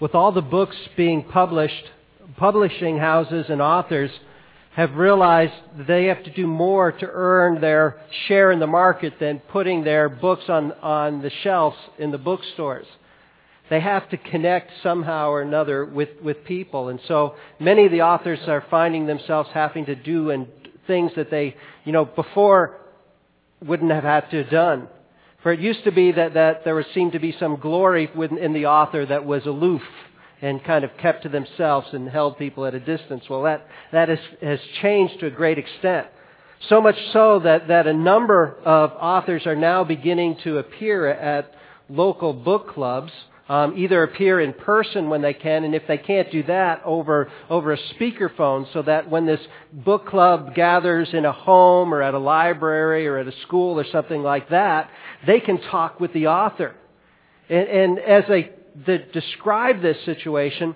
with all the books being published, publishing houses and authors have realized that they have to do more to earn their share in the market than putting their books on the shelves in the bookstores. They have to connect somehow or another with people. And so many of the authors are finding themselves having to do things that they, before wouldn't have had to have done. For it used to be that there seemed to be some glory in the author that was aloof and kind of kept to themselves and held people at a distance. Well, that has changed to a great extent. So much so that a number of authors are now beginning to appear at local book clubs, either appear in person when they can, and if they can't do that, over a speakerphone, so that when this book club gathers in a home or at a library or at a school or something like that, they can talk with the author. And as they describe this situation,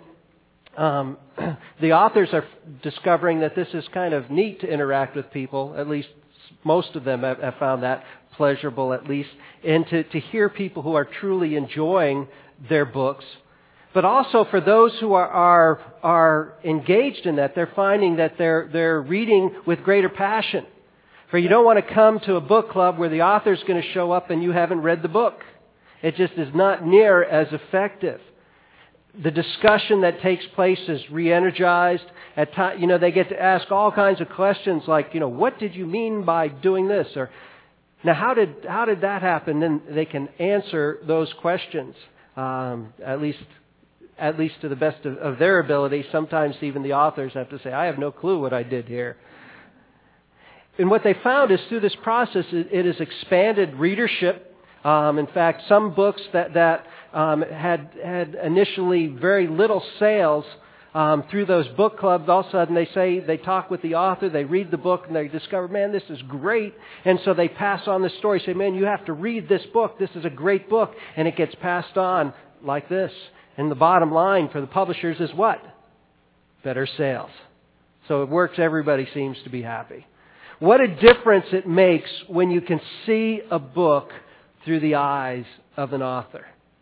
the authors are discovering that this is kind of neat to interact with people. At least most of them have found that pleasurable, at least, and to hear people who are truly enjoying their books. But also for those who are engaged in that, they're finding that they're reading with greater passion. For you don't want to come to a book club where the author's going to show up and you haven't read the book. It just is not near as effective. The discussion that takes place is re-energized. At times, they get to ask all kinds of questions like, what did you mean by doing this? Or, now, how did that happen? Then they can answer those questions, at least to the best of their ability. Sometimes even the authors have to say, I have no clue what I did here. And what they found is through this process, it has expanded readership. In fact, some books that had initially very little sales through those book clubs, all of a sudden they talk with the author, they read the book, and they discover, man, this is great. And so they pass on the story, say, man, you have to read this book. This is a great book. And it gets passed on like this. And the bottom line for the publishers is what? Better sales. So it works. Everybody seems to be happy. What a difference it makes when you can see a book through the eyes of an author.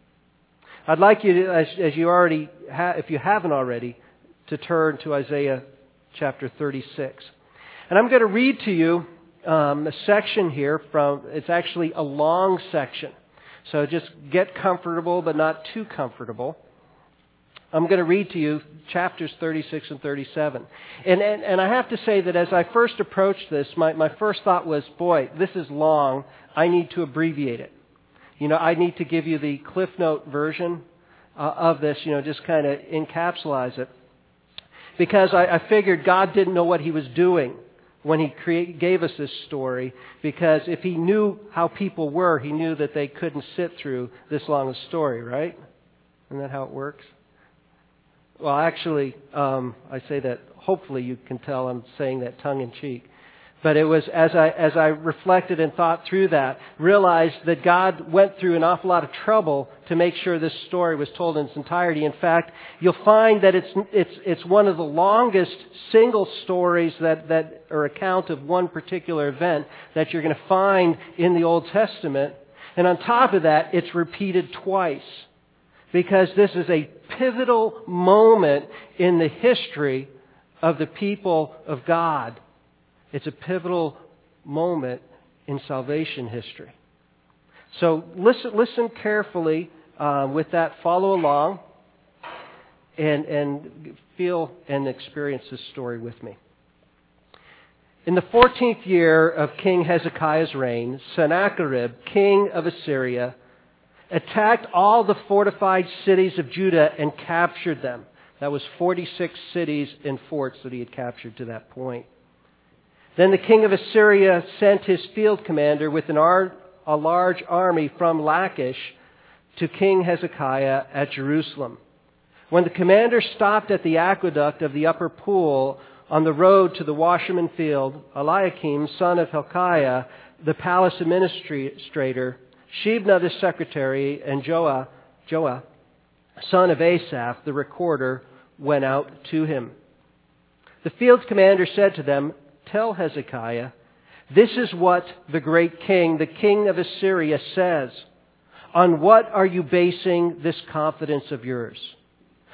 I'd like you to, as you already if you haven't already, to turn to Isaiah chapter 36. And I'm going to read to you a section here it's actually a long section. So just get comfortable, but not too comfortable. I'm going to read to you chapters 36 and 37. And I have to say that as I first approached this, my first thought was, boy, this is long. I need to abbreviate it. I need to give you the Cliff Note version of this, just kind of encapsulate it. Because I figured God didn't know what He was doing when He gave us this story. Because if He knew how people were, He knew that they couldn't sit through this long a story, right? Isn't that how it works? Well, actually, I say that, hopefully you can tell I'm saying that tongue in cheek. But it was as I reflected and thought through that, realized that God went through an awful lot of trouble to make sure this story was told in its entirety. In fact, you'll find that it's one of the longest single stories that or account of one particular event that you're going to find in the Old Testament. And on top of that, it's repeated twice. Because this is a pivotal moment in the history of the people of God. It's a pivotal moment in salvation history. So listen carefully with that. Follow along and feel and experience this story with me. In the 14th year of King Hezekiah's reign, Sennacherib, king of Assyria, attacked all the fortified cities of Judah and captured them. That was 46 cities and forts that he had captured to that point. Then the king of Assyria sent his field commander with a large army from Lachish to King Hezekiah at Jerusalem. When the commander stopped at the aqueduct of the upper pool on the road to the Washerman Field, Eliakim, son of Hilkiah, the palace administrator, Shebna the secretary, and Joah, son of Asaph, the recorder, went out to him. The field commander said to them, "Tell Hezekiah, this is what the great king, the king of Assyria, says. On what are you basing this confidence of yours?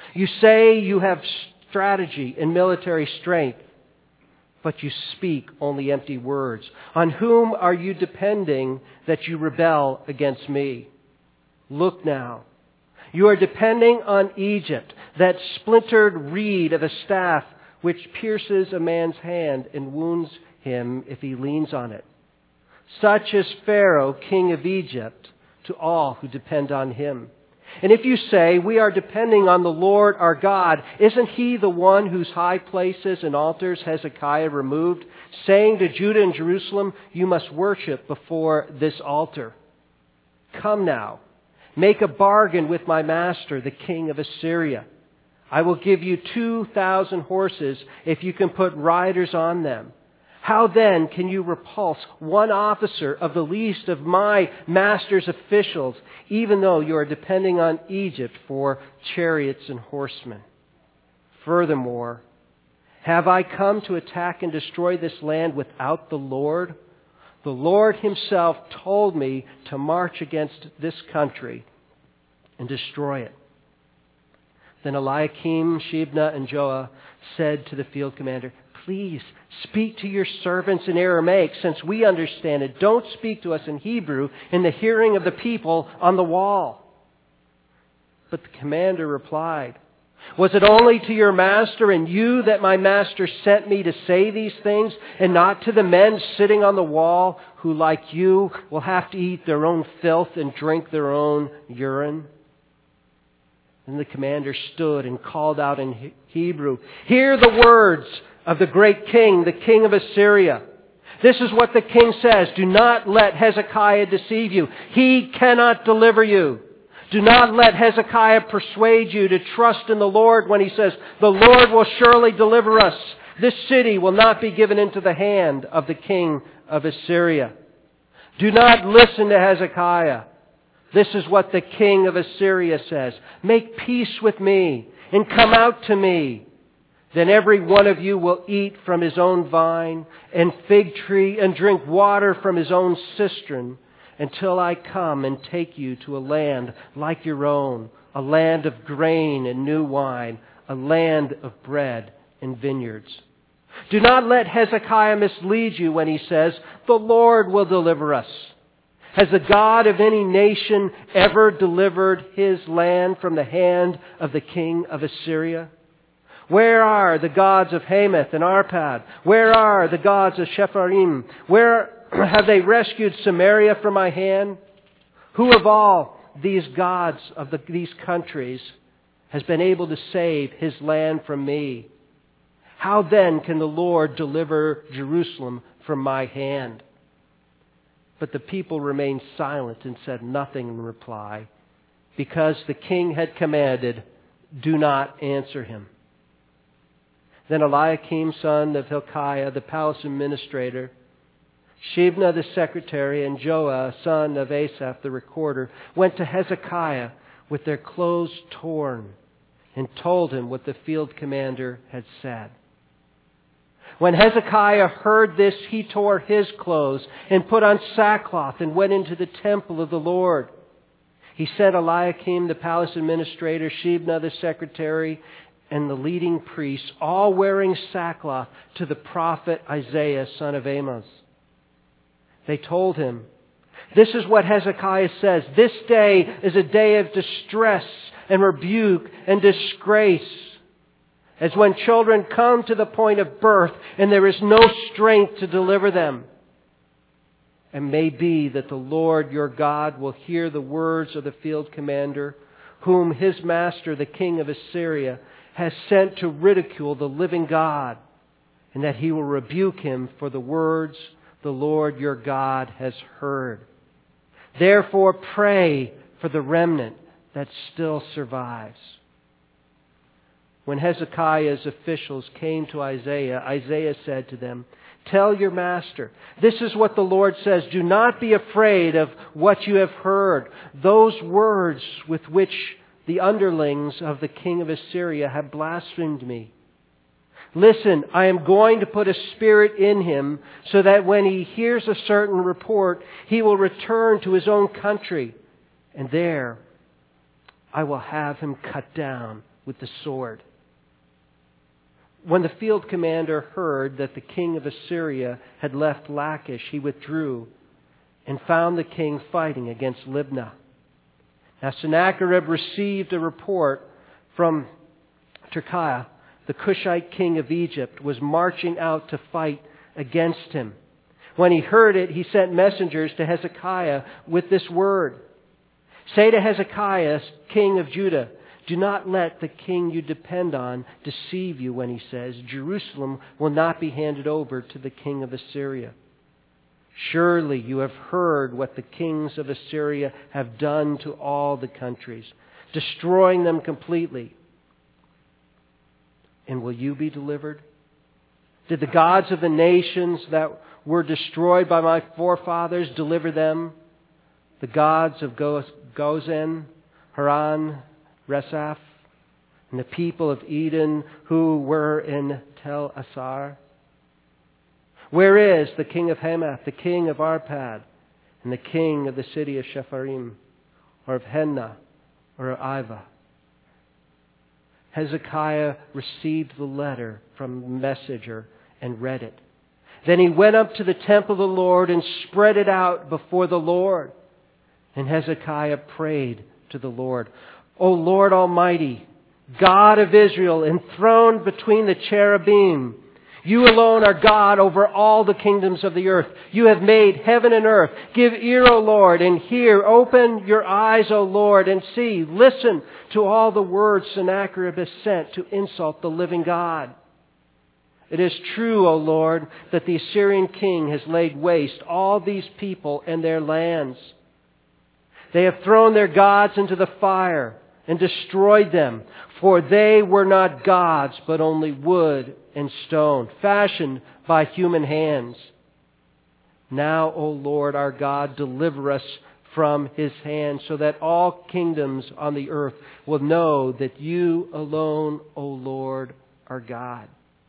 You say you have strategy and military strength, but you speak only empty words. On whom are you depending that you rebel against me? Look now. You are depending on Egypt, that splintered reed of a staff which pierces a man's hand and wounds him if he leans on it. Such is Pharaoh, king of Egypt, to all who depend on him. And if you say, we are depending on the Lord our God, isn't he the one whose high places and altars Hezekiah removed, saying to Judah and Jerusalem, you must worship before this altar? Come now, make a bargain with my master, the king of Assyria. I will give you 2,000 horses if you can put riders on them. How then can you repulse one officer of the least of my master's officials, even though you are depending on Egypt for chariots and horsemen? Furthermore, have I come to attack and destroy this land without the Lord? The Lord himself told me to march against this country and destroy it. Then Eliakim, Shebna, and Joah said to the field commander, please speak to your servants in Aramaic, since we understand it. Don't speak to us in Hebrew in the hearing of the people on the wall. But the commander replied, was it only to your master and you that my master sent me to say these things, and not to the men sitting on the wall who, like you, will have to eat their own filth and drink their own urine? Then the commander stood and called out in Hebrew, hear the words of the great king, the king of Assyria. This is what the king says. Do not let Hezekiah deceive you. He cannot deliver you. Do not let Hezekiah persuade you to trust in the Lord when he says, the Lord will surely deliver us. This city will not be given into the hand of the king of Assyria. Do not listen to Hezekiah. This is what the king of Assyria says. Make peace with me and come out to me. Then every one of you will eat from his own vine and fig tree and drink water from his own cistern until I come and take you to a land like your own, a land of grain and new wine, a land of bread and vineyards. Do not let Hezekiah mislead you when he says, the Lord will deliver us. Has the God of any nation ever delivered his land from the hand of the king of Assyria? Where are the gods of Hamath and Arpad? Where are the gods of Shepharim? Where have they rescued Samaria from my hand? Who of all these gods of these countries has been able to save his land from me? How then can the Lord deliver Jerusalem from my hand? But the people remained silent and said nothing in reply, because the king had commanded, do not answer him. Then Eliakim, son of Hilkiah, the palace administrator, Shebna the secretary, and Joah, son of Asaph the recorder, went to Hezekiah with their clothes torn and told him what the field commander had said. When Hezekiah heard this, he tore his clothes and put on sackcloth and went into the temple of the Lord. He sent Eliakim, the palace administrator, Shebna the secretary, and the leading priests, all wearing sackcloth, to the prophet Isaiah, son of Amos. They told him, this is what Hezekiah says. This day is a day of distress and rebuke and disgrace, as when children come to the point of birth and there is no strength to deliver them. And may be that the Lord your God will hear the words of the field commander, whom his master, the king of Assyria, has sent to ridicule the living God, and that he will rebuke him for the words the Lord your God has heard. Therefore pray for the remnant that still survives. When Hezekiah's officials came to Isaiah, Isaiah said to them, tell your master, this is what the Lord says. Do not be afraid of what you have heard. Those words with which the underlings of the king of Assyria have blasphemed me. Listen, I am going to put a spirit in him so that when he hears a certain report, he will return to his own country. And there I will have him cut down with the sword. When the field commander heard that the king of Assyria had left Lachish, he withdrew and found the king fighting against Libnah. Now Sennacherib received a report from Tirkiah. The Cushite king of Egypt was marching out to fight against him. When he heard it, he sent messengers to Hezekiah with this word. Say to Hezekiah, king of Judah, do not let the king you depend on deceive you when he says, Jerusalem will not be handed over to the king of Assyria. Surely you have heard what the kings of Assyria have done to all the countries, destroying them completely. And will you be delivered? Did the gods of the nations that were destroyed by my forefathers deliver them? The gods of Gozan, Haran, Resaph, and the people of Eden who were in Tel Assar? Where is the king of Hamath, the king of Arpad, and the king of the city of Shepharim, or of Hena, or of Iva? Hezekiah received the letter from the messenger and read it. Then he went up to the temple of the Lord and spread it out before the Lord. And Hezekiah prayed to the Lord, O Lord Almighty, God of Israel, enthroned between the cherubim, you alone are God over all the kingdoms of the earth. You have made heaven and earth. Give ear, O Lord, and hear. Open your eyes, O Lord, and see. Listen to all the words Sennacherib has sent to insult the living God. It is true, O Lord, that the Assyrian king has laid waste all these people and their lands. They have thrown their gods into the fire and destroyed them, for they were not gods, but only wood and stone, fashioned by human hands. Now, O Lord our God, deliver us from his hand, so that all kingdoms on the earth will know that you alone, O Lord, are God.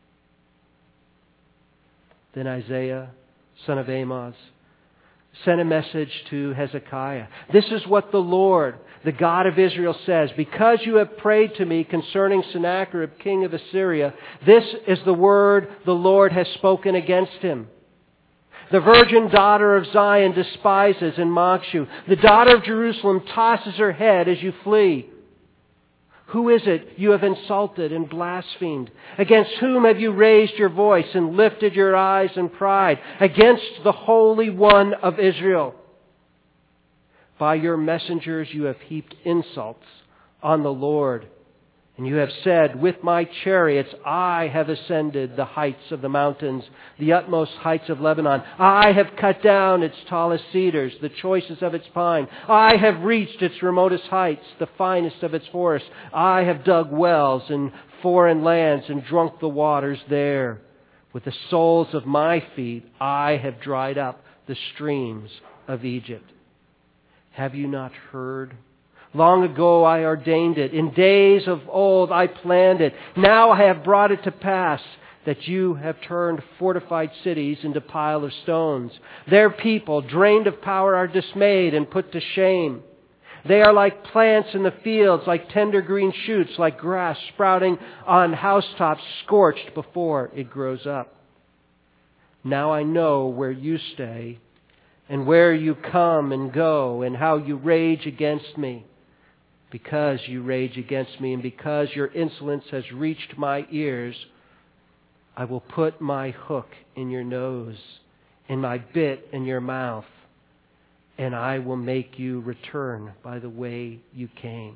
Then Isaiah, son of Amoz, sent a message to Hezekiah. This is what the Lord, the God of Israel, says. Because you have prayed to me concerning Sennacherib, king of Assyria, this is the word the Lord has spoken against him. The virgin daughter of Zion despises and mocks you. The daughter of Jerusalem tosses her head as you flee. Who is it you have insulted and blasphemed? Against whom have you raised your voice and lifted your eyes in pride? Against the Holy One of Israel. By your messengers you have heaped insults on the Lord. And you have said, with my chariots I have ascended the heights of the mountains, the utmost heights of Lebanon. I have cut down its tallest cedars, the choicest of its pine. I have reached its remotest heights, the finest of its forests. I have dug wells in foreign lands and drunk the waters there. With the soles of my feet I have dried up the streams of Egypt. Have you not heard? Long ago I ordained it. In days of old I planned it. Now I have brought it to pass that you have turned fortified cities into piles of stones. Their people, drained of power, are dismayed and put to shame. They are like plants in the fields, like tender green shoots, like grass sprouting on housetops, scorched before it grows up. Now I know where you stay and where you come and go and how you rage against me. Because you rage against me and because your insolence has reached my ears, I will put my hook in your nose and my bit in your mouth, and I will make you return by the way you came.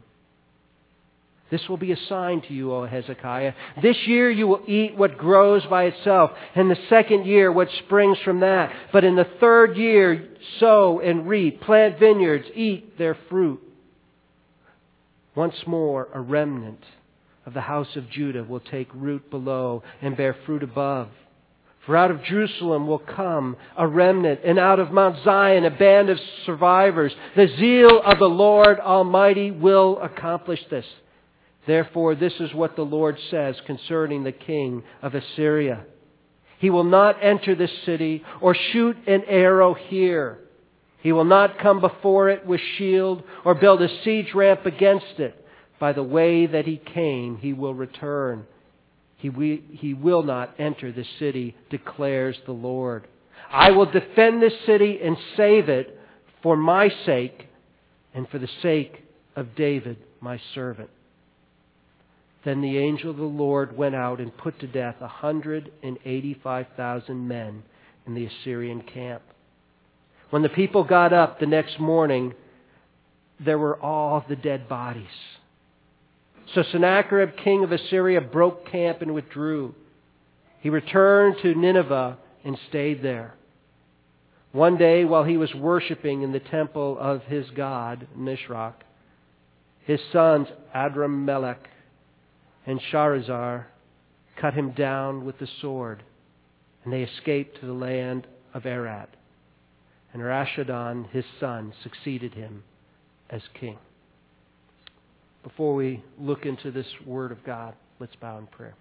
This will be a sign to you, O Hezekiah. This year you will eat what grows by itself, and the second year what springs from that. But in the third year sow and reap, plant vineyards, eat their fruit. Once more, a remnant of the house of Judah will take root below and bear fruit above. For out of Jerusalem will come a remnant, and out of Mount Zion a band of survivors. The zeal of the Lord Almighty will accomplish this. Therefore, this is what the Lord says concerning the king of Assyria. He will not enter this city or shoot an arrow here. He will not come before it with shield or build a siege ramp against it. By the way that he came, he will return. He will not enter the city, declares the Lord. I will defend this city and save it for my sake and for the sake of David, my servant. Then the angel of the Lord went out and put to death 185,000 men in the Assyrian camp. When the people got up the next morning, there were all the dead bodies. So Sennacherib, king of Assyria, broke camp and withdrew. He returned to Nineveh and stayed there. One day, while he was worshiping in the temple of his god, Nisroch, his sons Adrammelech and Sharezer cut him down with the sword, and they escaped to the land of Arad. And Rashadon, his son, succeeded him as king. Before we look into this Word of God, let's bow in prayer.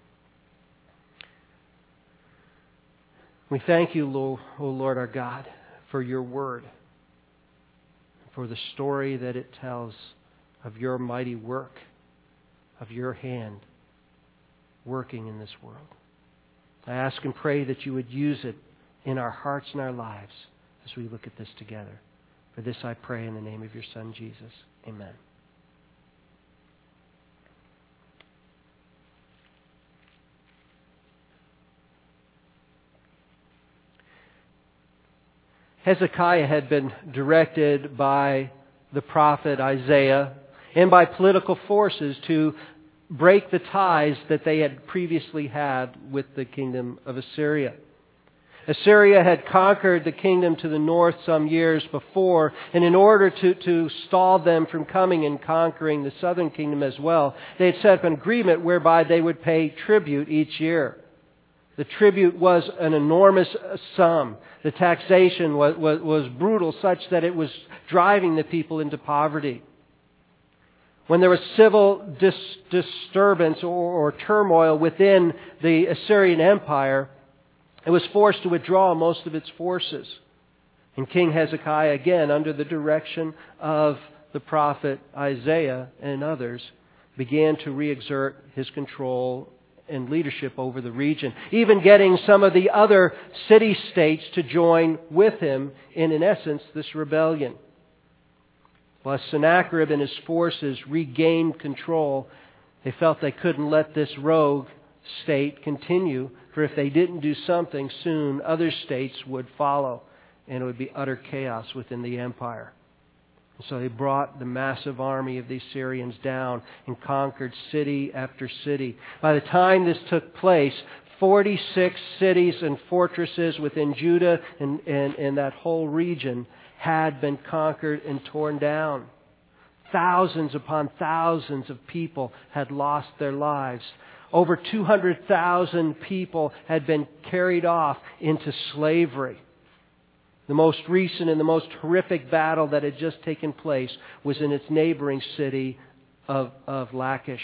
We thank you, O Lord our God, for your Word, for the story that it tells of your mighty work, of your hand working in this world. I ask and pray that you would use it in our hearts and our lives as we look at this together. For this I pray in the name of your Son, Jesus. Amen. Hezekiah had been directed by the prophet Isaiah and by political forces to break the ties that they had previously had with the kingdom of Assyria. Assyria had conquered the kingdom to the north some years before, and in order to stall them from coming and conquering the southern kingdom as well, they had set up an agreement whereby they would pay tribute each year. The tribute was an enormous sum. The taxation was brutal, such that it was driving the people into poverty. When there was civil disturbance or turmoil within the Assyrian Empire, it was forced to withdraw most of its forces. And King Hezekiah, again, under the direction of the prophet Isaiah and others, began to re-exert his control and leadership over the region, even getting some of the other city-states to join with him in essence, this rebellion. While Sennacherib and his forces regained control, they felt they couldn't let this rogue state continue, for if they didn't do something soon, other states would follow, and it would be utter chaos within the empire. So they brought the massive army of the Assyrians down and conquered city after city. By the time this took place, 46 cities and fortresses within Judah and that whole region had been conquered and torn down. Thousands upon thousands of people had lost their lives. Over 200,000 people had been carried off into slavery. The most recent and the most horrific battle that had just taken place was in its neighboring city of Lachish.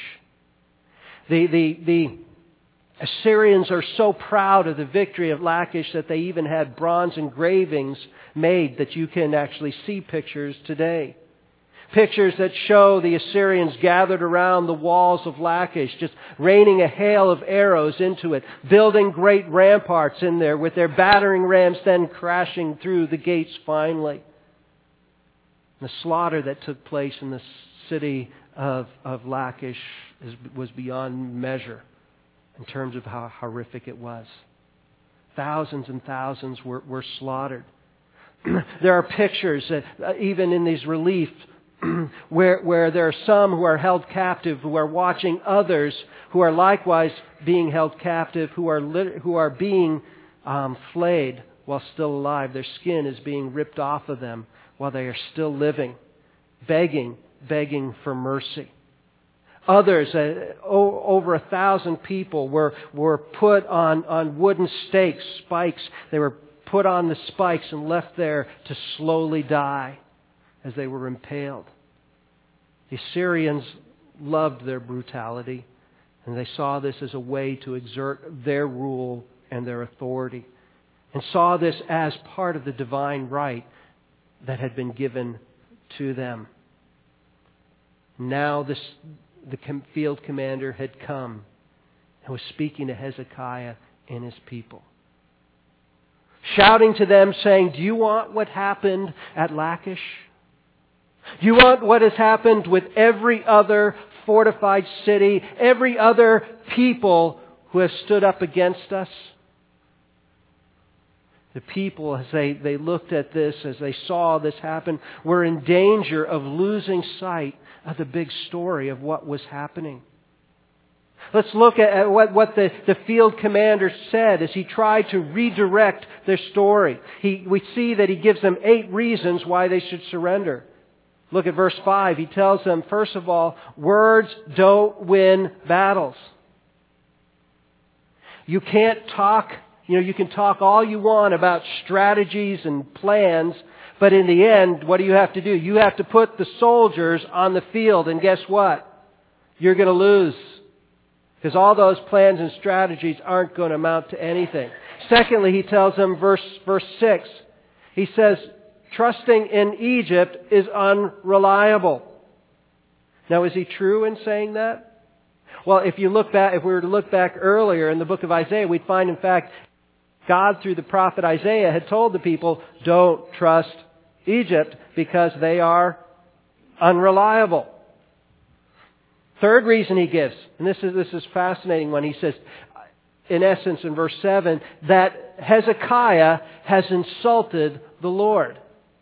The Assyrians are so proud of the victory of Lachish that they even had bronze engravings made that you can actually see pictures today. Pictures that show the Assyrians gathered around the walls of Lachish, just raining a hail of arrows into it, building great ramparts in there with their battering rams then crashing through the gates finally. The slaughter that took place in the city of Lachish was beyond measure in terms of how horrific it was. Thousands and thousands were slaughtered. There are pictures, even in these reliefs, where there are some who are held captive, who are watching others who are likewise being held captive, who are being flayed while still alive. Their skin is being ripped off of them while they are still living, begging for mercy. Others, over 1,000 people, were put on wooden stakes, spikes. They were put on the spikes and left there to slowly die as they were impaled. The Assyrians loved their brutality, and they saw this as a way to exert their rule and their authority, and saw this as part of the divine right that had been given to them. Now the field commander had come and was speaking to Hezekiah and his people. Shouting to them, saying, do you want what happened at Lachish? Do you want what has happened with every other fortified city, every other people who have stood up against us? The people, as they looked at this, as they saw this happen, were in danger of losing sight of the big story of what was happening. Let's look at what the field commander said as he tried to redirect their story. We see that he gives them 8 reasons why they should surrender. Look at verse 5. He tells them, first of all, words don't win battles. You can't talk, you can talk all you want about strategies and plans, but in the end, what do you have to do? You have to put the soldiers on the field, and guess what? You're going to lose. Because all those plans and strategies aren't going to amount to anything. Secondly, he tells them, verse 6, he says, trusting in Egypt is unreliable. Now, is he true in saying that? Well, if we were to look back earlier in the book of Isaiah, we'd find, in fact, God, through the prophet Isaiah, had told the people, don't trust Egypt because they are unreliable. Third reason he gives, and this is fascinating when he says, in essence, in verse 7, that Hezekiah has insulted the Lord.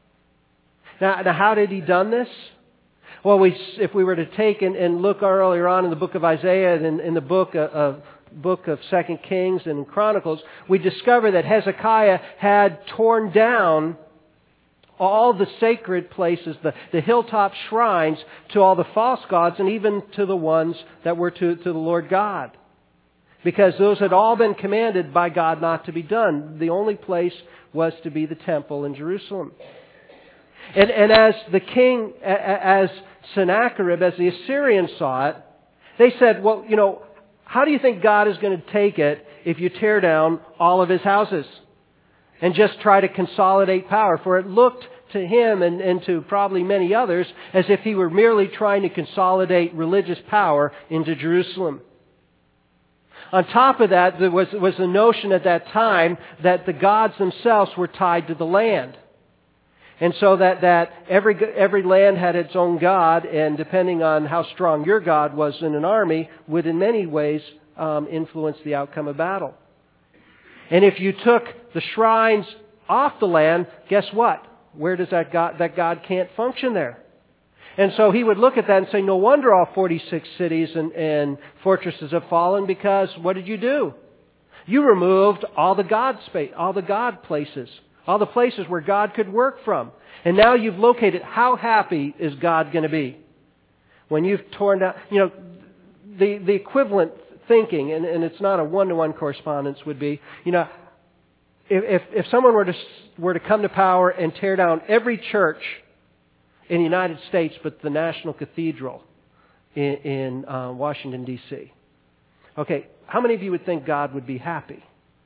Now how did he done this? Well, if we were to take and look earlier on in the book of Isaiah and in the book of 2 Kings and Chronicles, we discover that Hezekiah had torn down all the sacred places, the hilltop shrines, to all the false gods and even to the ones that were to the Lord God. Because those had all been commanded by God not to be done. The only place was to be the temple in Jerusalem. And as the king, as Sennacherib, as the Assyrians saw it, they said, well, how do you think God is going to take it if you tear down all of his houses and just try to consolidate power? For it looked to him and to probably many others as if he were merely trying to consolidate religious power into Jerusalem. On top of that, there was the notion at that time that the gods themselves were tied to the land. And so that every land had its own god, and depending on how strong your god was in an army, would in many ways influence the outcome of battle. And if you took the shrines off the land, guess what? Where does that god can't function there? And so he would look at that and say, no wonder all 46 cities and fortresses have fallen, because what did you do? You removed all the god places. All the places where God could work from. And now you've located, how happy is God going to be when you've torn down, the equivalent thinking, and it's not a one-to-one correspondence, would be, if someone were to come to power and tear down every church in the United States but the National Cathedral in Washington, D.C. Okay, how many of you would think God would be happy?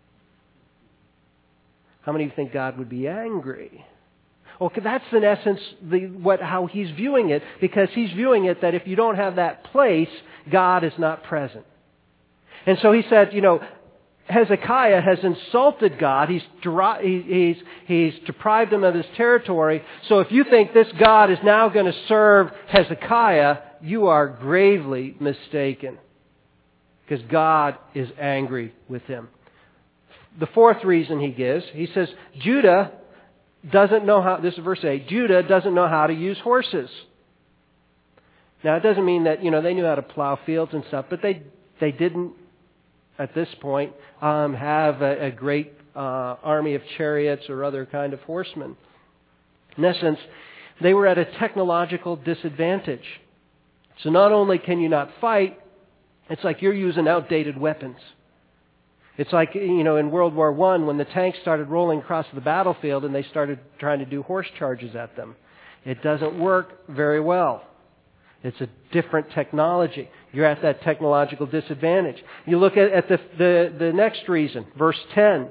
How many of you think God would be angry? Well, that's in essence how he's viewing it, because he's viewing it that if you don't have that place, God is not present. And so he said, Hezekiah has insulted God. He's deprived him of his territory. So if you think this God is now going to serve Hezekiah, you are gravely mistaken, because God is angry with him. The fourth reason he gives, he says, Judah doesn't know how, this is verse 8, Judah doesn't know how to use horses. Now, it doesn't mean that, they knew how to plow fields and stuff, but they didn't, at this point, have a great army of chariots or other kind of horsemen. In essence, they were at a technological disadvantage. So not only can you not fight, it's like you're using outdated weapons. It's like, in World War I, when the tanks started rolling across the battlefield and they started trying to do horse charges at them. It doesn't work very well. It's a different technology. You're at that technological disadvantage. You look at the next reason, verse 10.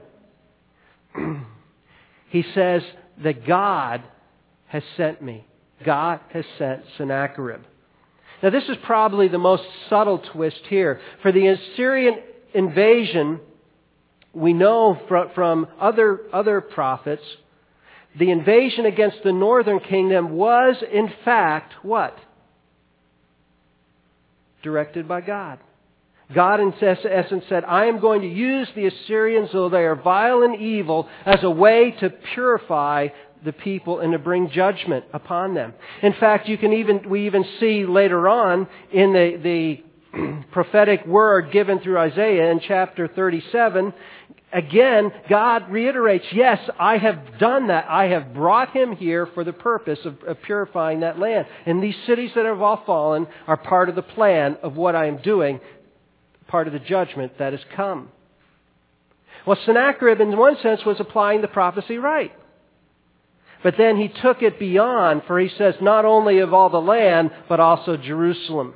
He says that God has sent me. God has sent Sennacherib. Now this is probably the most subtle twist here. For the Assyrian invasion, we know from other prophets, the invasion against the northern kingdom was in fact what? Directed by God. God in essence said, I am going to use the Assyrians, though they are vile and evil, as a way to purify the people and to bring judgment upon them. In fact, we even see later on in the prophetic word given through Isaiah in chapter 37, again, God reiterates, yes, I have done that. I have brought him here for the purpose of purifying that land. And these cities that have all fallen are part of the plan of what I am doing, part of the judgment that has come. Well, Sennacherib, in one sense, was applying the prophecy right. But then he took it beyond, for he says not only of all the land, but also Jerusalem.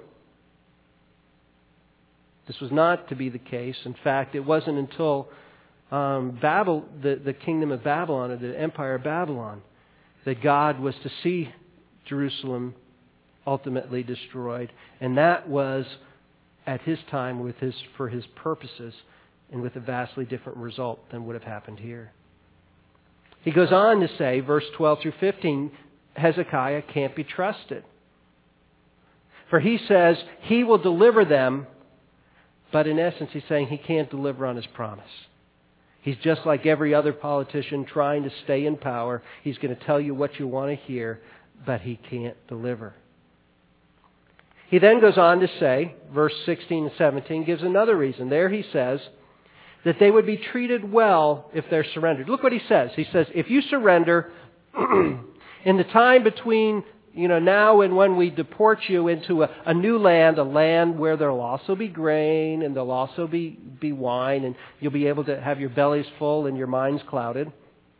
This was not to be the case. In fact, it wasn't until the kingdom of Babylon, or the empire of Babylon, that God was to see Jerusalem ultimately destroyed. And that was at his time for his purposes, and with a vastly different result than would have happened here. He goes on to say, verse 12 through 15, Hezekiah can't be trusted. For he says he will deliver them, but in essence he's saying he can't deliver on his promise. He's just like every other politician trying to stay in power. He's going to tell you what you want to hear, but he can't deliver. He then goes on to say, verse 16 and 17, gives another reason. There he says that they would be treated well if they're surrendered. Look what he says. He says, if you surrender in the time between now and when we deport you into a new land, a land where there'll also be grain and there'll also be wine, and you'll be able to have your bellies full and your minds clouded.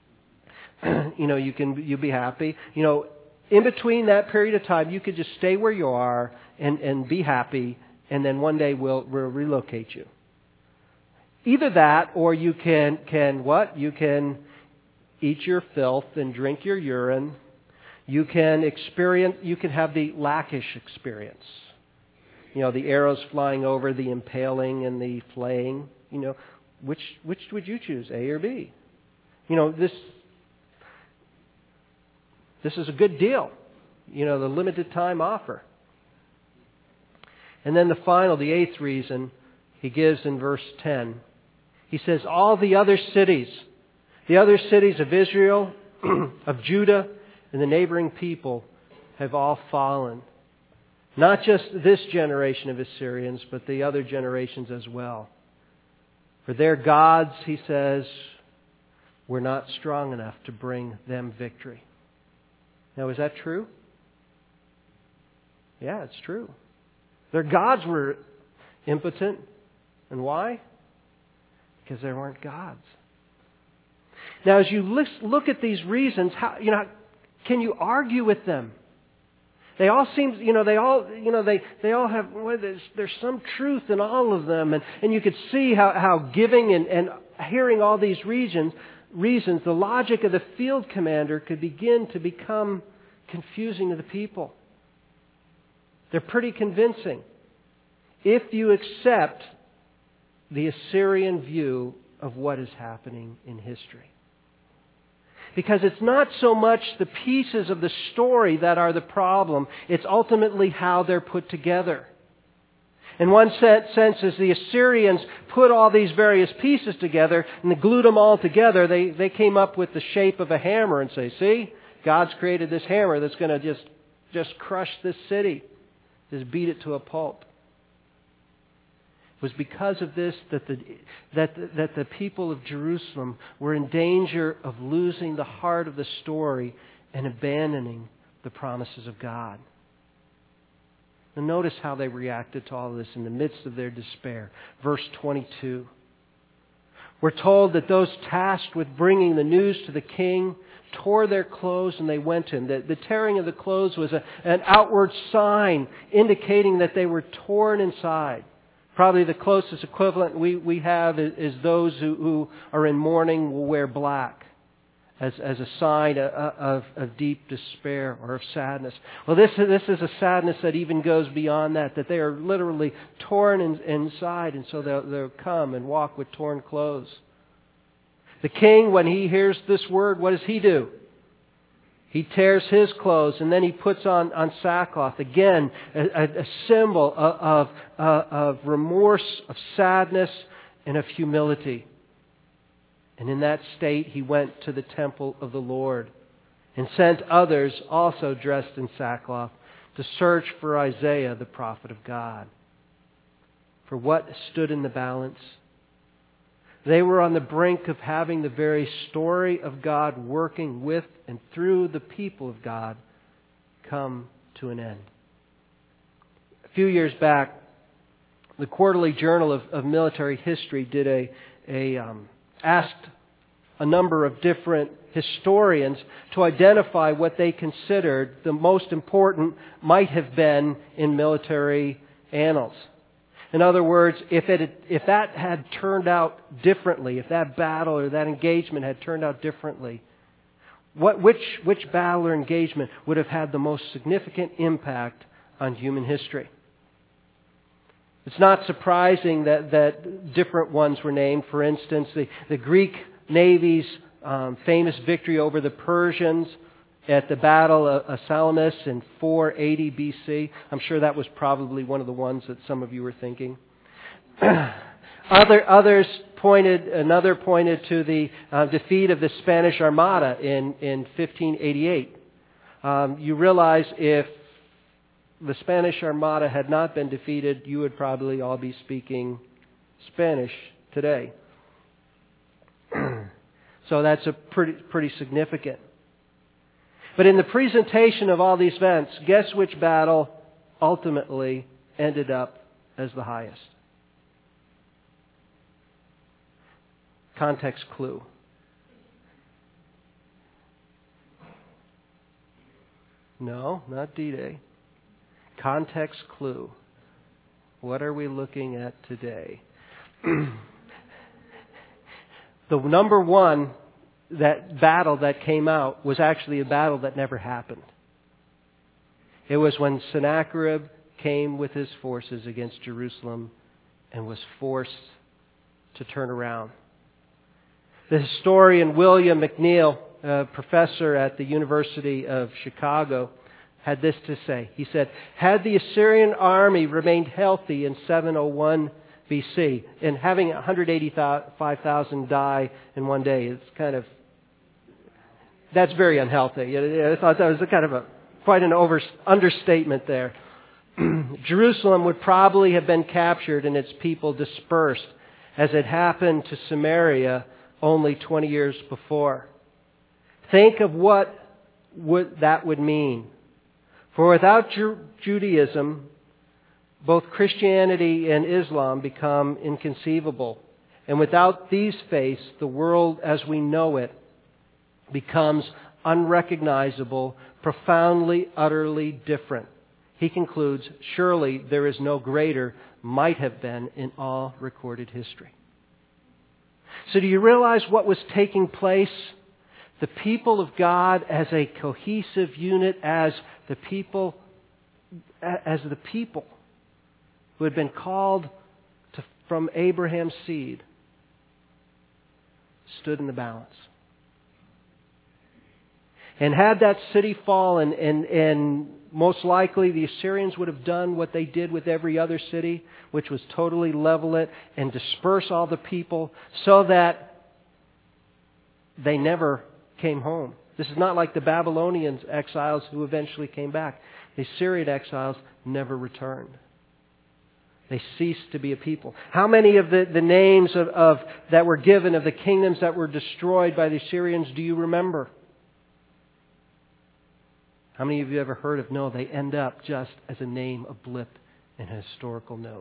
You'll be happy. In between that period of time, you could just stay where you are and be happy, and then one day we'll relocate you. Either that, or you can what? You can eat your filth and drink your urine. You can have the Lachish experience. The arrows flying over, the impaling and the flaying. Which would you choose, A or B? This is a good deal. The limited time offer. And then the eighth reason he gives in verse 10. He says, all the other cities of Israel, of Judah, and the neighboring people have all fallen. Not just this generation of Assyrians, but the other generations as well. For their gods, he says, were not strong enough to bring them victory. Now, is that true? Yeah, it's true. Their gods were impotent. And why? Because they weren't gods. Now, as you look at these reasons, can you argue with them? They all seem, they all have, there's some truth in all of them. And you could see how giving and hearing all these reasons, the logic of the field commander could begin to become confusing to the people. They're pretty convincing. If you accept the Assyrian view of what is happening in history. Because it's not so much the pieces of the story that are the problem, it's ultimately how they're put together. In one sense, as the Assyrians put all these various pieces together and they glued them all together, they came up with the shape of a hammer and say, see, God's created this hammer that's going to just crush this city, just beat it to a pulp. It was because of this that the people of Jerusalem were in danger of losing the heart of the story and abandoning the promises of God. And notice how they reacted to all this in the midst of their despair. Verse 22. We're told that those tasked with bringing the news to the king tore their clothes and they went to him. The tearing of the clothes was an outward sign indicating that they were torn inside. Probably the closest equivalent we have is those who are in mourning will wear black. as a sign of deep despair or of sadness. Well, this is a sadness that even goes beyond that they are literally torn inside, and so they'll come and walk with torn clothes. The king, when he hears this word, what does he do? He tears his clothes and then he puts on sackcloth. Again, a symbol of remorse, of sadness, and of humility. And in that state, he went to the temple of the Lord and sent others also dressed in sackcloth to search for Isaiah, the prophet of God. For what stood in the balance? They were on the brink of having the very story of God working with and through the people of God come to an end. A few years back, the Quarterly Journal of Military History asked a number of different historians to identify what they considered the most important might have been in military annals. In other words, if that had turned out differently, if that battle or that engagement had turned out differently, which battle or engagement would have had the most significant impact on human history? It's not surprising that different ones were named. For instance, the Greek Navy's famous victory over the Persians at the Battle of Salamis in 480 BC. I'm sure that was probably one of the ones that some of you were thinking. Another pointed to the defeat of the Spanish Armada in 1588. You realize if the Spanish Armada had not been defeated, you would probably all be speaking Spanish today. So that's a pretty significant. But in the presentation of all these events, guess which battle ultimately ended up as the highest? Context clue. No, not D-Day. Context clue. What are we looking at today? The number one that battle that came out was actually a battle that never happened. It was when Sennacherib came with his forces against Jerusalem and was forced to turn around. The historian William McNeill, a professor at the University of Chicago, had this to say. He said, had the Assyrian army remained healthy in 701 BC, and having 185,000 die in one day, that's very unhealthy. I thought that was quite an understatement there. Jerusalem would probably have been captured and its people dispersed, as it happened to Samaria only 20 years before. Think of what that would mean. For without Judaism, both Christianity and Islam become inconceivable. And without these faiths, the world as we know it becomes unrecognizable, profoundly, utterly different. He concludes, surely there is no greater might have been in all recorded history. So do you realize what was taking place? The people of God as a cohesive unit, as the people who had been called from Abraham's seed, stood in the balance. And had that city fallen, and most likely the Assyrians would have done what they did with every other city, which was totally level it and disperse all the people so that they never came home. This is not like the Babylonian exiles who eventually came back. The Assyrian exiles never returned. They ceased to be a people. How many of the names of that were given of the kingdoms that were destroyed by the Assyrians do you remember? How many of you ever heard of? No, they end up just as a name, a blip in a historical note.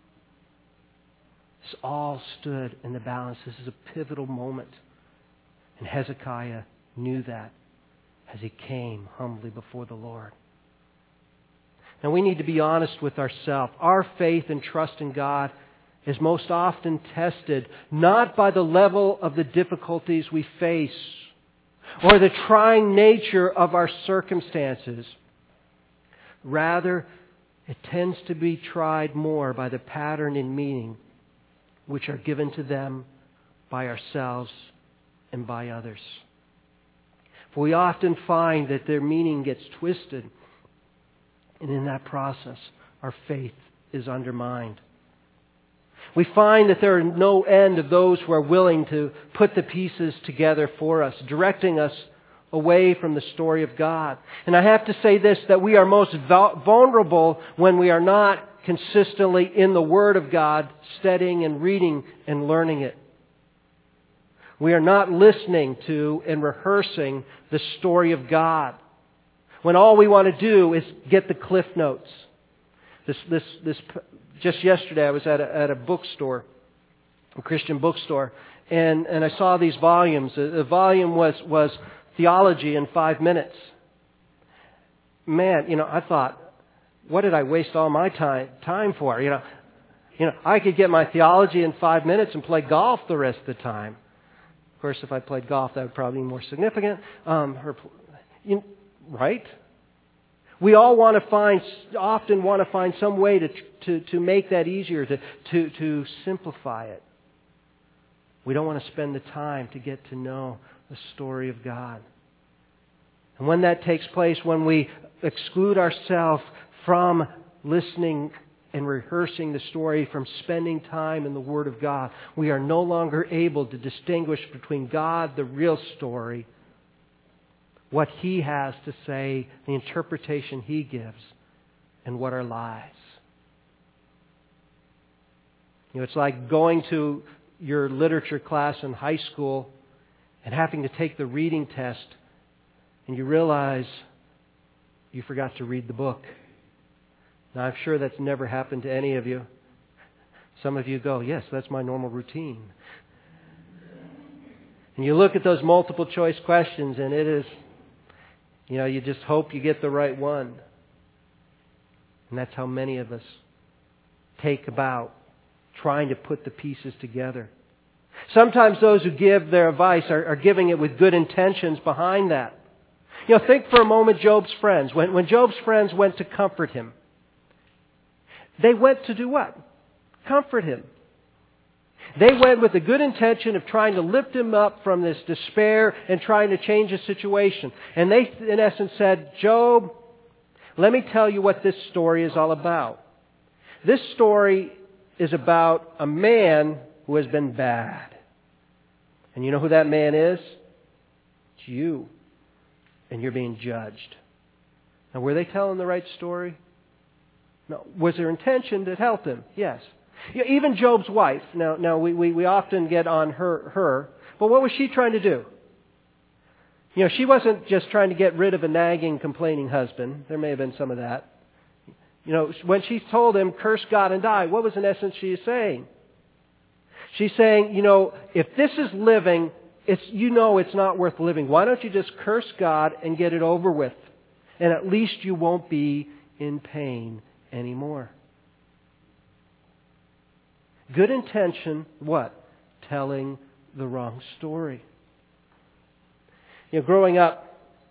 This all stood in the balance. This is a pivotal moment. And Hezekiah knew that as he came humbly before the Lord. Now we need to be honest with ourselves. Our faith and trust in God is most often tested not by the level of the difficulties we face, or the trying nature of our circumstances. Rather, it tends to be tried more by the pattern and meaning which are given to them by ourselves and by others. For we often find that their meaning gets twisted, and in that process, our faith is undermined. We find that there are no end of those who are willing to put the pieces together for us, directing us away from the story of God. And I have to say this, that we are most vulnerable when we are not consistently in the Word of God, studying and reading and learning it. We are not listening to and rehearsing the story of God, when all we want to do is get the cliff notes. Just yesterday I was at a bookstore, a Christian bookstore, and I saw these volumes. The volume was Theology in 5 minutes. Man, I thought, what did I waste all my time for? I could get my theology in 5 minutes and play golf the rest of the time. Of course, if I played golf, that would probably be more significant. Right? We all often want to find some way to make that easier, to simplify it. We don't want to spend the time to get to know the story of God. And when that takes place, when we exclude ourselves from listening and rehearsing the story, from spending time in the Word of God, we are no longer able to distinguish between God, the real story, what He has to say, the interpretation He gives, and what are lies. It's like going to your literature class in high school and having to take the reading test, and you realize you forgot to read the book. Now, I'm sure that's never happened to any of you. Some of you go, yes, that's my normal routine. And you look at those multiple choice questions, and it is, you just hope you get the right one. And that's how many of us take about trying to put the pieces together. Sometimes those who give their advice are giving it with good intentions behind that. Think for a moment Job's friends. When Job's friends went to comfort him, they went to do what? Comfort him. They went with the good intention of trying to lift him up from this despair and trying to change his situation. And they, in essence, said, Job, let me tell you what this story is all about. This story is about a man who has been bad. And you know who that man is? It's you. And you're being judged. Now, were they telling the right story? No. Was their intention to help him? Yes. Even Job's wife. Now we often get on her. But what was she trying to do? She wasn't just trying to get rid of a nagging, complaining husband. There may have been some of that. When she told him, curse God and die, what was in essence she is saying? She's saying, if this is living, it's not worth living. Why don't you just curse God and get it over with? And at least you won't be in pain anymore. Good intention, what? Telling the wrong story. Growing up,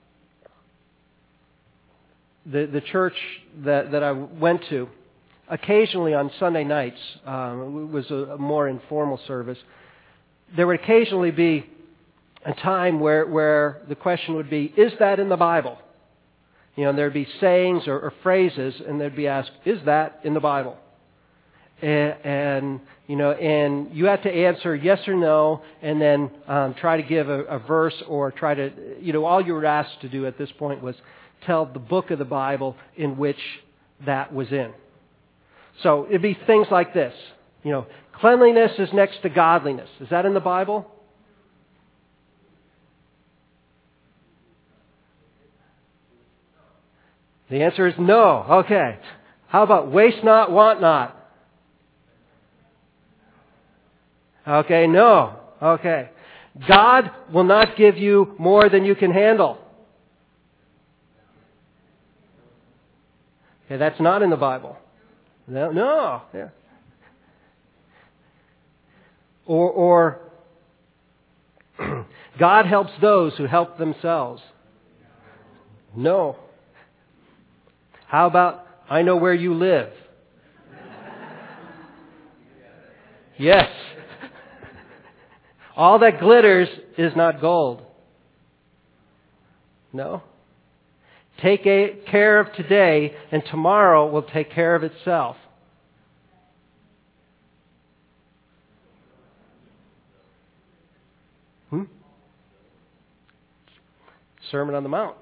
the church that I went to, occasionally on Sunday nights, it was a more informal service, there would occasionally be a time where the question would be, is that in the Bible? And there'd be sayings or phrases, and they'd be asked, is that in the Bible? And you had to answer yes or no, and then try to give a verse, or try to, all you were asked to do at this point was tell the book of the Bible in which that was in. So it'd be things like this. Cleanliness is next to godliness. Is that in the Bible? The answer is no. Okay. How about waste not, want not? Okay, no. Okay. God will not give you more than you can handle. Okay, that's not in the Bible. No. Yeah. God helps those who help themselves. No. How about, I know where you live? Yes. All that glitters is not gold. No. Take care of today, and tomorrow will take care of itself. Sermon on the Mount.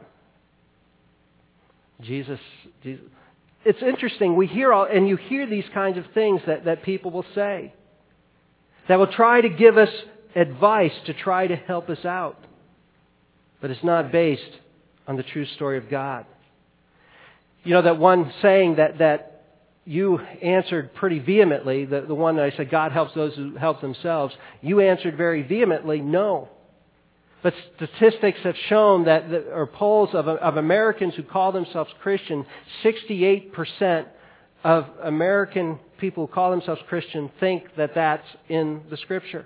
Jesus. It's interesting. We hear and you hear these kinds of things that people will say, that will try to give us advice to try to help us out. But it's not based on the true story of God. You know, that one saying that you answered pretty vehemently, the one that I said, God helps those who help themselves, you answered very vehemently, no. But statistics have shown or polls of Americans who call themselves Christian, 68% of American people who call themselves Christian think that that's in the Scripture.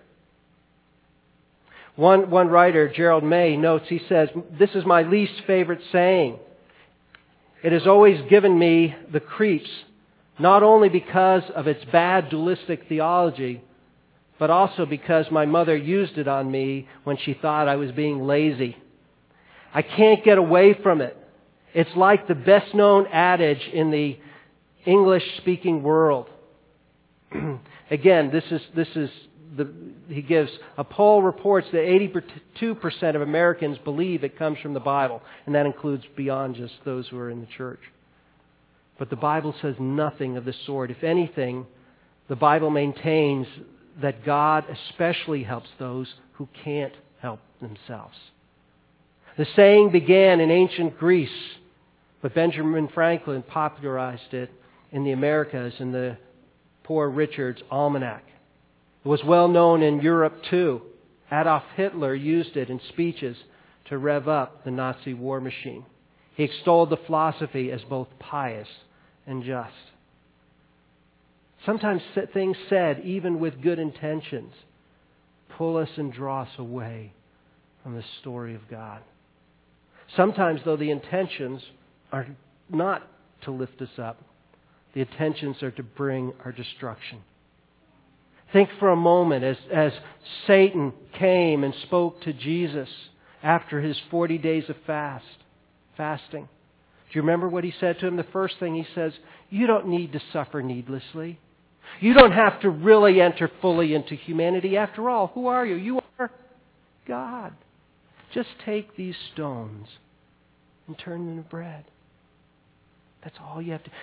One writer, Gerald May, notes, he says, "This is my least favorite saying. It has always given me the creeps, not only because of its bad dualistic theology, but also because my mother used it on me when she thought I was being lazy. I can't get away from it. It's like the best known adage in the English-speaking world." Again, he gives, a poll reports that 82% of Americans believe it comes from the Bible, and that includes beyond just those who are in the church. But the Bible says nothing of the sort. If anything, the Bible maintains that God especially helps those who can't help themselves. The saying began in ancient Greece, but Benjamin Franklin popularized it in the Americas in the Poor Richard's Almanac. It was well known in Europe too. Adolf Hitler used it in speeches to rev up the Nazi war machine. He extolled the philosophy as both pious and just. Sometimes things said, even with good intentions, pull us and draw us away from the story of God. Sometimes, though, the intentions are not to lift us up. The intentions are to bring our destruction. Think for a moment as Satan came and spoke to Jesus after his 40 days of fasting. Do you remember what he said to him? The first thing he says, you don't need to suffer needlessly. You don't have to really enter fully into humanity. After all, who are you? You are God. Just take these stones and turn them into bread. That's all you have to.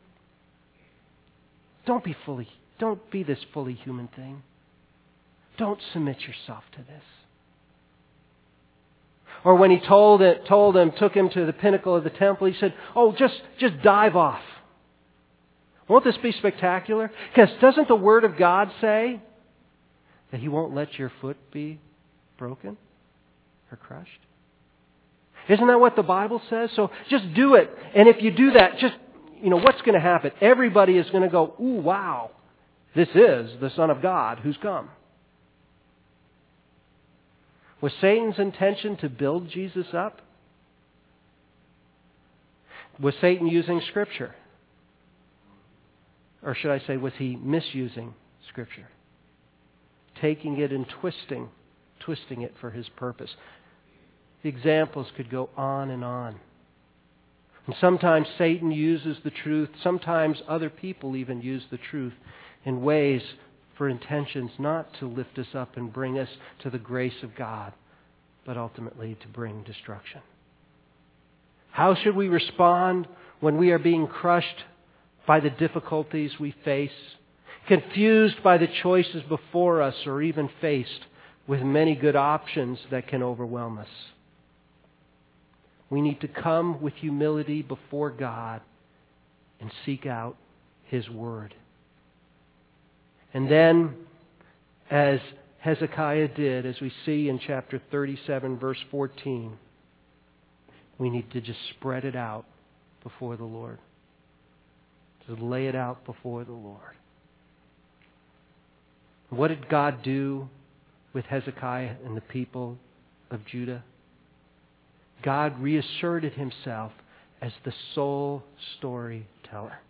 Don't be this fully human thing. Don't submit yourself to this. Or when he took him to the pinnacle of the temple, he said, "Oh, just dive off." Won't this be spectacular? Because doesn't the Word of God say that He won't let your foot be broken or crushed? Isn't that what the Bible says? So just do it. And if you do that, what's going to happen? Everybody is going to go, "Ooh, wow, this is the Son of God who's come." Was Satan's intention to build Jesus up? Was Satan using Scripture? Or should I say, was he misusing Scripture? Taking it and twisting it for his purpose. The examples could go on and on. And sometimes Satan uses the truth. Sometimes other people even use the truth in ways for intentions not to lift us up and bring us to the grace of God, but ultimately to bring destruction. How should we respond when we are being crushed by the difficulties we face, confused by the choices before us, or even faced with many good options that can overwhelm us? We need to come with humility before God and seek out His Word. And then, as Hezekiah did, as we see in chapter 37, verse 14, we need to just spread it out before the Lord. To lay it out before the Lord. What did God do with Hezekiah and the people of Judah? God reasserted Himself as the sole storyteller.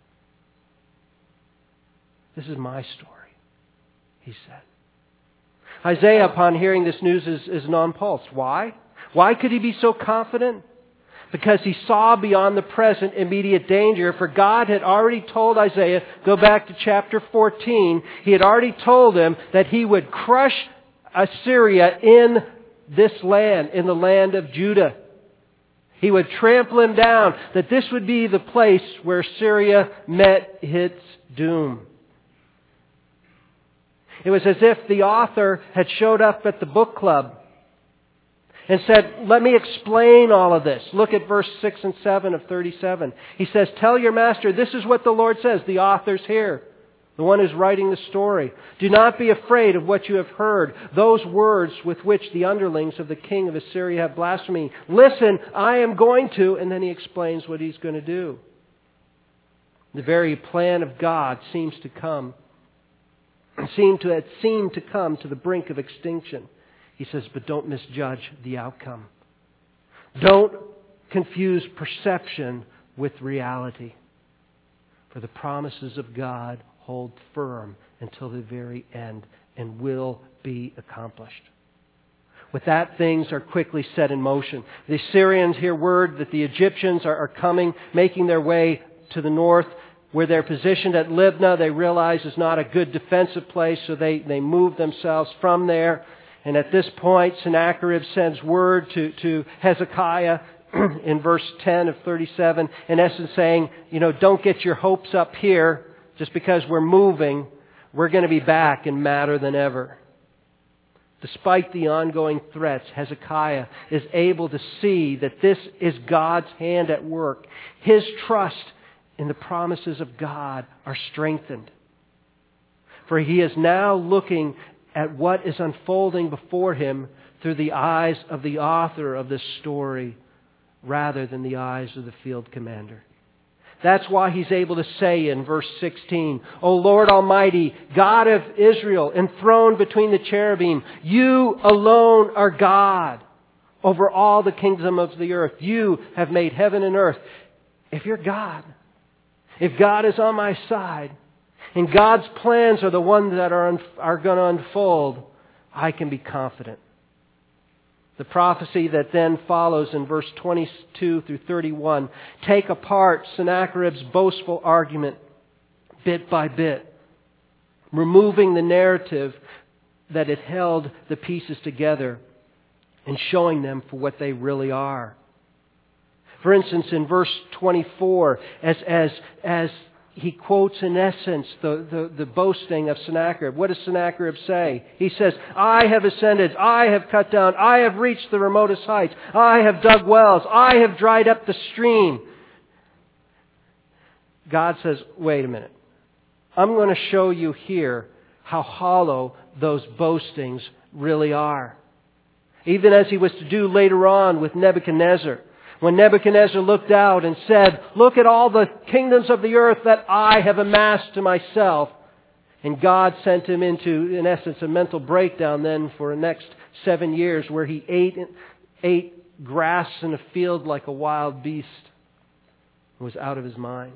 This is my story, he said. Isaiah, upon hearing this news, is nonplussed. Why? Why could he be so confident? Because he saw beyond the present immediate danger. For God had already told Isaiah, go back to chapter 14, He had already told him that He would crush Assyria in this land, in the land of Judah. He would trample him down, that this would be the place where Syria met its doom. It was as if the author had showed up at the book club and said, let me explain all of this. Look at verse 6 and 7 of 37. He says, tell your master, this is what the Lord says. The author's here, the one who's writing the story. Do not be afraid of what you have heard, those words with which the underlings of the king of Assyria have blasphemed. Listen, I am going to, and then he explains what he's going to do. The very plan of God seemed to come to the brink of extinction. He says, but don't misjudge the outcome. Don't confuse perception with reality. For the promises of God hold firm until the very end and will be accomplished. With that, things are quickly set in motion. The Assyrians hear word that the Egyptians are coming, making their way to the north. Where they're positioned at Libnah, they realize is not a good defensive place, so they move themselves from there. And at this point, Sennacherib sends word to Hezekiah in verse 10 of 37, in essence saying, don't get your hopes up here just because we're moving. We're going to be back and madder than ever. Despite the ongoing threats, Hezekiah is able to see that this is God's hand at work. His trust in the promises of God are strengthened. For he is now looking at what is unfolding before him through the eyes of the author of this story rather than the eyes of the field commander. That's why he's able to say in verse 16, O Lord Almighty, God of Israel, enthroned between the cherubim, you alone are God over all the kingdom of the earth. You have made heaven and earth. If you're God, if God is on my side, and God's plans are the ones that are going to unfold, I can be confident. The prophecy that then follows in verse 22 through 31 take apart Sennacherib's boastful argument bit by bit, removing the narrative that had held the pieces together and showing them for what they really are. For instance, in verse 24, as he quotes in essence the boasting of Sennacherib. What does Sennacherib say? He says, I have ascended, I have cut down, I have reached the remotest heights, I have dug wells, I have dried up the stream. God says, wait a minute. I'm going to show you here how hollow those boastings really are. Even as he was to do later on with Nebuchadnezzar. When Nebuchadnezzar looked out and said, look at all the kingdoms of the earth that I have amassed to myself. And God sent him into, in essence, a mental breakdown then for the next 7 years where he ate grass in a field like a wild beast. He was out of his mind.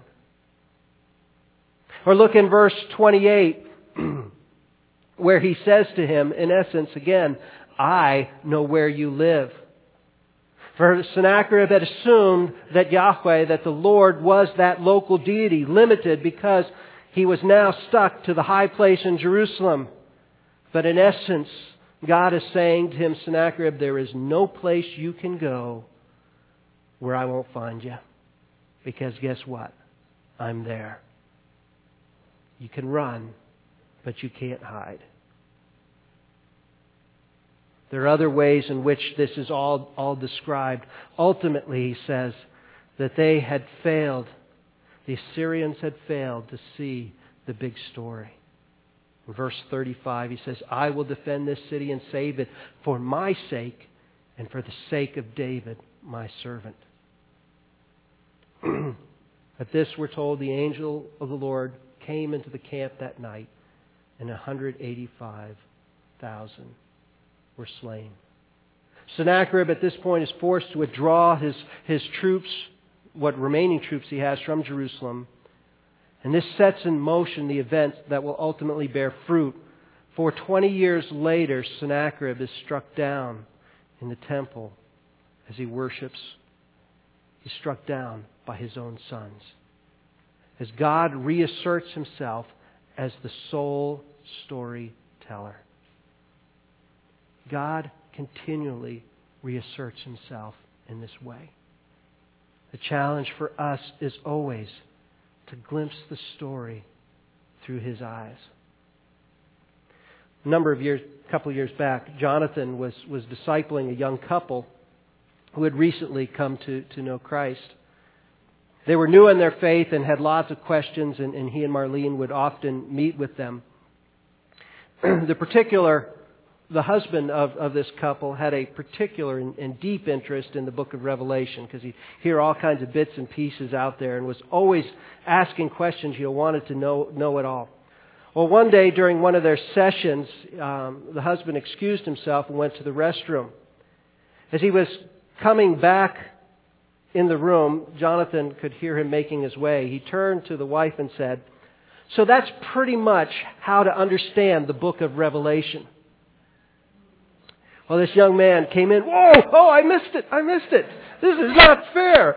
Or look in verse 28 where he says to him, in essence, again, I know where you live. For Sennacherib had assumed that Yahweh, that the Lord was that local deity, limited because he was now stuck to the high place in Jerusalem. But in essence, God is saying to him, Sennacherib, there is no place you can go where I won't find you. Because guess what? I'm there. You can run, but you can't hide. There are other ways in which this is all described. Ultimately, he says that they had failed. The Assyrians had failed to see the big story. In verse 35, he says, I will defend this city and save it for my sake and for the sake of David, my servant. At this, we're told, the angel of the Lord came into the camp that night, and 185,000 were slain. Sennacherib at this point is forced to withdraw his troops, what remaining troops he has, from Jerusalem. And this sets in motion the events that will ultimately bear fruit. For 20 years later, Sennacherib is struck down in the temple as he worships. He's struck down by his own sons. As God reasserts himself as the sole storyteller. God continually reasserts himself in this way. The challenge for us is always to glimpse the story through his eyes. A couple of years back, Jonathan was discipling a young couple who had recently come to know Christ. They were new in their faith and had lots of questions, and he and Marlene would often meet with them. The husband of this couple had a particular and deep interest in the book of Revelation, because he'd hear all kinds of bits and pieces out there and was always asking questions. Wanted to know it all. Well, one day during one of their sessions, the husband excused himself and went to the restroom. As he was coming back in the room, Jonathan could hear him making his way. He turned to the wife and said, "So that's pretty much how to understand the book of Revelation." Well, this young man came in, "Whoa! Oh, I missed it! This is not fair!"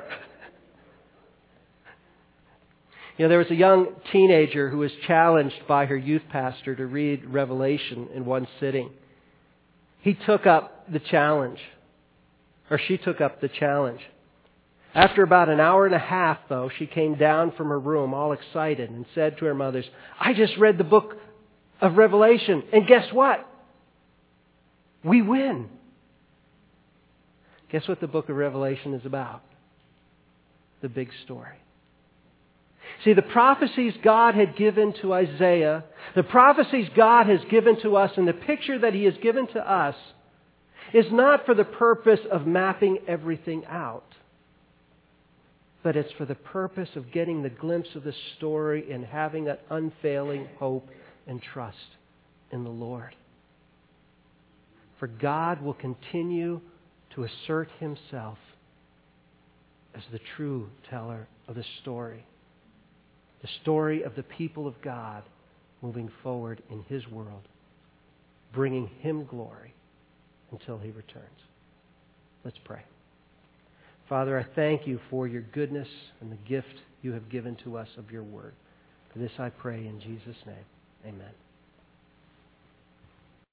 There was a young teenager who was challenged by her youth pastor to read Revelation in one sitting. He took up the challenge, or she took up the challenge. After about an hour and a half, though, she came down from her room all excited and said to her mothers, "I just read the book of Revelation, and guess what? We win." Guess what the book of Revelation is about? The big story. See, the prophecies God had given to Isaiah, the prophecies God has given to us, and the picture that He has given to us is not for the purpose of mapping everything out, but it's for the purpose of getting the glimpse of the story and having that unfailing hope and trust in the Lord. For God will continue to assert Himself as the true teller of the story of the people of God moving forward in His world, bringing Him glory until He returns. Let's pray. Father, I thank You for Your goodness and the gift You have given to us of Your word. For this I pray in Jesus' name. Amen.